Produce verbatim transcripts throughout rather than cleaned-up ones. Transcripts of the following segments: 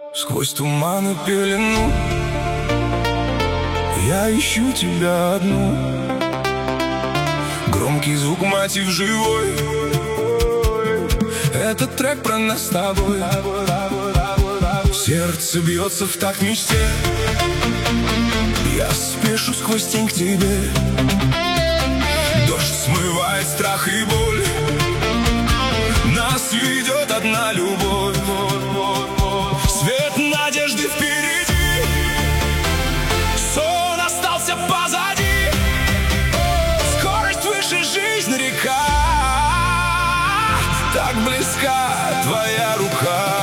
Сквозь туман и пелену я ищу тебя одну. Громкий звук мотив живой. Этот трек про нас с тобой. Сердце бьется в такт мечте. Я спешу сквозь тень к тебе. Дождь смывает страх и боль. Нас ведет одна любовь. Свет надежды впереди. Сон остался позади. Скорость выше, жизнь река. Так близка твоя рука.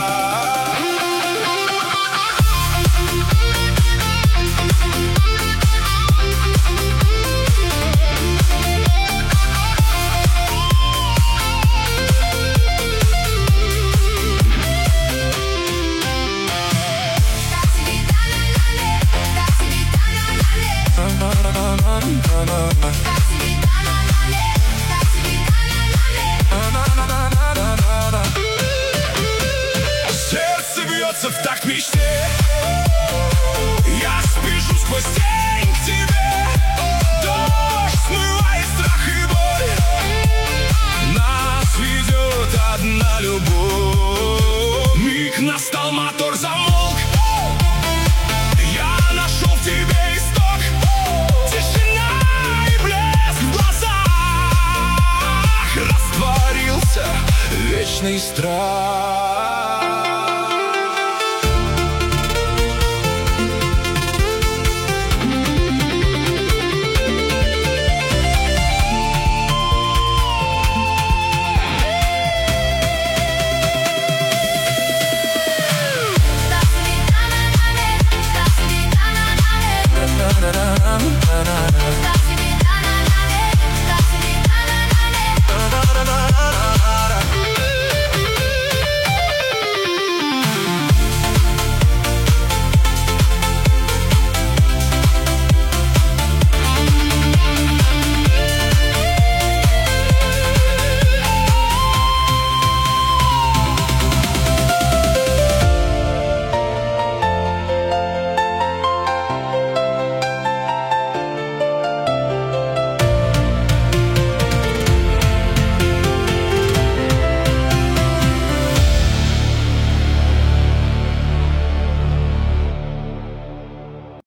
Сердце бьется в такт мечте. Я спешу сквозь тень к тебе. Дождь смывает страх и боль. Нас ведет одна любовь. Миг настал, мотор замолк. Я нашел в тебе исток. Тишина и блеск в глазах. Растворился вечный страх.